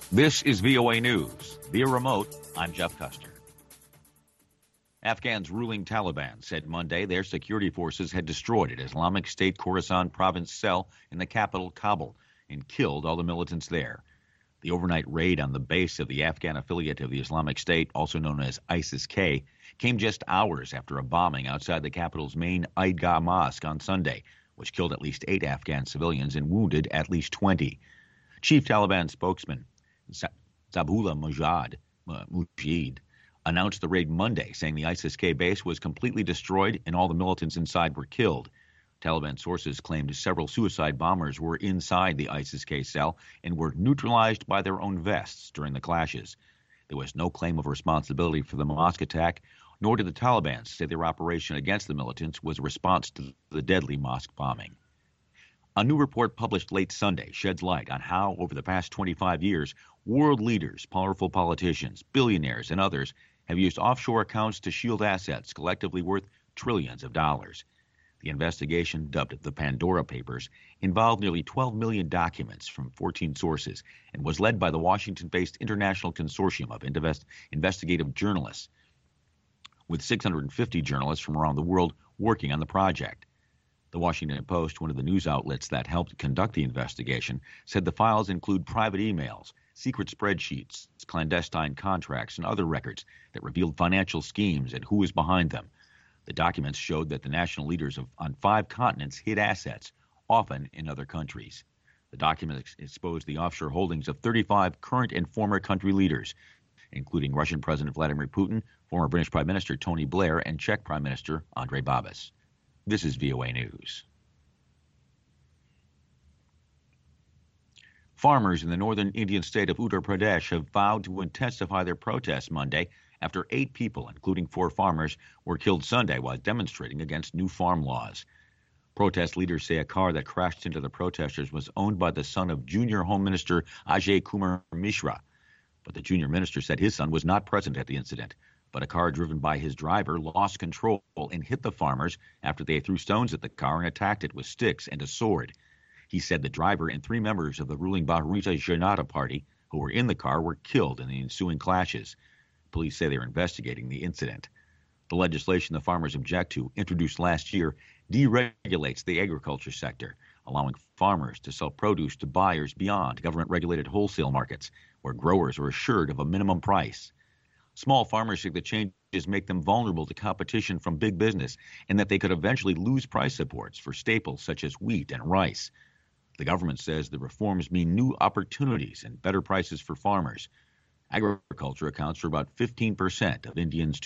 This is VOA News. Via remote, I'm Jeff Custer. Afghan's ruling Taliban said Monday their security forces had destroyed an Islamic State Khorasan province cell in the capital, Kabul, and killed all the militants there. The overnight raid on the base of the Afghan affiliate of the Islamic State, also known as ISIS-K, came just hours after a bombing outside the capital's main Eidgah Mosque on Sunday, which killed at least 8 Afghan civilians and wounded at least 20. Chief Taliban spokesman Zabihullah Mujahid announced the raid Monday, saying the ISIS-K base was completely destroyed and all the militants inside were killed. Taliban sources claimed several suicide bombers were inside the ISIS-K cell and were neutralized by their own vests during the clashes. There was no claim of responsibility for the mosque attack, nor did the Taliban say their operation against the militants was a response to the deadly mosque bombing. A new report published late Sunday sheds light on how, over the past 25 years, world leaders, powerful politicians, billionaires, and others have used offshore accounts to shield assets collectively worth trillions of dollars. The investigation, dubbed the Pandora Papers, involved nearly 12 million documents from 14 sources and was led by the Washington-based International Consortium of Investigative Journalists, with 650 journalists from around the world working on the project. The Washington Post, one of the news outlets that helped conduct the investigation, said the files include private emails, secret spreadsheets, clandestine contracts, and other records that revealed financial schemes and who was behind them. The documents showed that the national leaders on 5 continents hid assets, often in other countries. The documents exposed the offshore holdings of 35 current and former country leaders, including Russian President Vladimir Putin, former British Prime Minister Tony Blair, and Czech Prime Minister Andrej Babis. This is VOA News. Farmers in the northern Indian state of Uttar Pradesh have vowed to intensify their protests Monday after 8 people, including 4 farmers, were killed Sunday while demonstrating against new farm laws. Protest leaders say a car that crashed into the protesters was owned by the son of Junior Home Minister Ajay Kumar Mishra. But the junior minister said his son was not present at the incident. But a car driven by his driver lost control and hit the farmers after they threw stones at the car and attacked it with sticks and a sword. He said the driver and 3 members of the ruling Bharatiya Janata Party who were in the car were killed in the ensuing clashes. Police say they're investigating the incident. The legislation the farmers object to, introduced last year, deregulates the agriculture sector, allowing farmers to sell produce to buyers beyond government-regulated wholesale markets, where growers are assured of a minimum price. Small farmers say the changes make them vulnerable to competition from big business and that they could eventually lose price supports for staples such as wheat and rice. The government says the reforms mean new opportunities and better prices for farmers. Agriculture accounts for about 15% of India's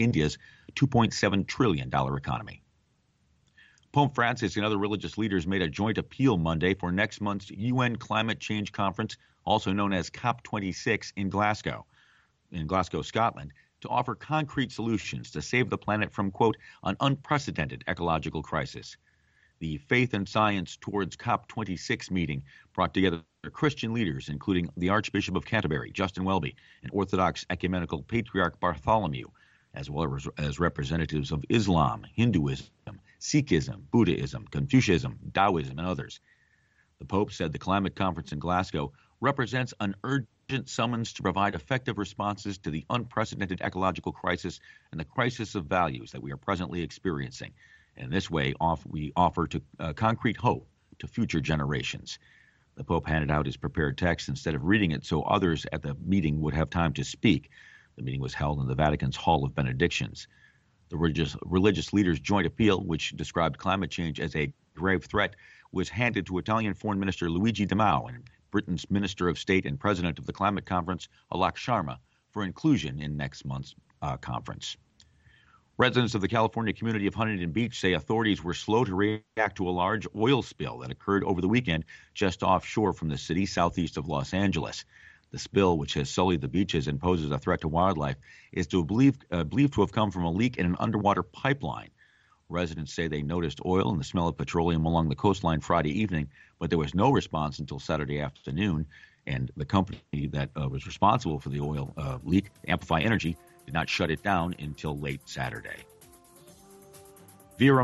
$2.7 trillion economy. Pope Francis and other religious leaders made a joint appeal Monday for next month's UN Climate Change Conference, also known as COP26, in Glasgow, Scotland, to offer concrete solutions to save the planet from, quote, an unprecedented ecological crisis. The Faith and Science Towards COP26 meeting brought together Christian leaders, including the Archbishop of Canterbury, Justin Welby, and Orthodox Ecumenical Patriarch Bartholomew, as well as representatives of Islam, Hinduism, Sikhism, Buddhism, Confucianism, Taoism, and others. The Pope said the climate conference in Glasgow represents an urgent summons to provide effective responses to the unprecedented ecological crisis and the crisis of values that we are presently experiencing. In this way, we offer concrete hope to future generations. The Pope handed out his prepared text instead of reading it so others at the meeting would have time to speak. The meeting was held in the Vatican's Hall of Benedictions. The religious leaders' joint appeal, which described climate change as a grave threat, was handed to Italian Foreign Minister Luigi Di Maio and Britain's Minister of State and President of the Climate Conference, Alok Sharma, for inclusion in next month's conference. Residents of the California community of Huntington Beach say authorities were slow to react to a large oil spill that occurred over the weekend just offshore from the city southeast of Los Angeles. The spill, which has sullied the beaches and poses a threat to wildlife, is believed to have come from a leak in an underwater pipeline. Residents say they noticed oil and the smell of petroleum along the coastline Friday evening, but there was no response until Saturday afternoon, and the company that was responsible for the oil leak, Amplify Energy, did not shut it down until late Saturday. Via